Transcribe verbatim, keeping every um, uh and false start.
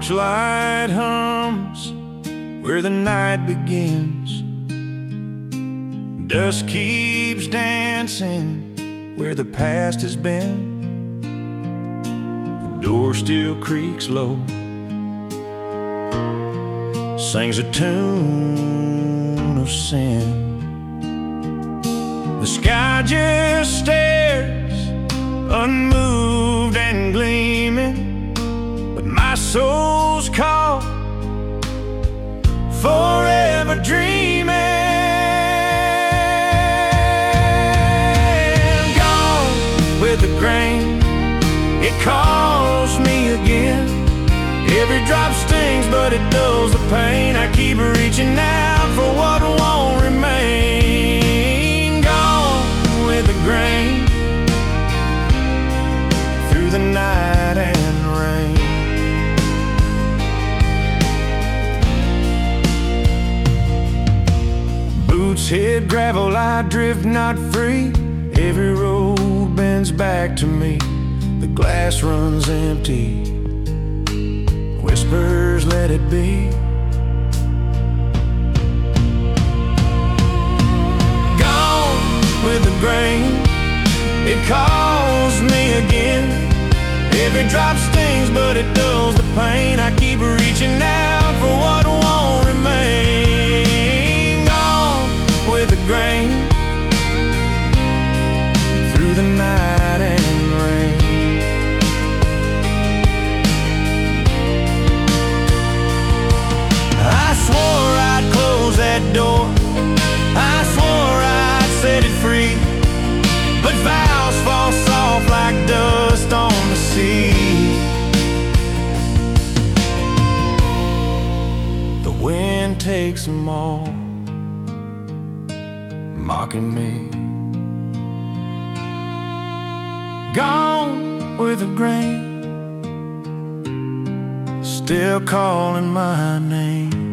torchlight hums where the night begins. Dusk keeps dancing where the past has been. The door still creaks low, sings a tune of sin. The sky just stares, unmoved and gleaming, but my soul's caught, forever dreaming. Gone with the grain, it calls me again. Every drop stings, but it dulls the pain. I keep reaching out for what won't remain. Gone with the grain, through the night and rain. Boots hit gravel, I drift not free. Every road bends back to me. The glass runs empty, whispers let it be. Gone with the grain, it calls me again. Every drop stings, but it dulls the pain. I keep reaching out for what won't remain. Gone with the grain, through the night and rain. I swore I'd close that door, I swore I'd set it free, but vows fall soft like dust on the sea. The wind takes them all, mocking me. Gone with the grain, still calling my name.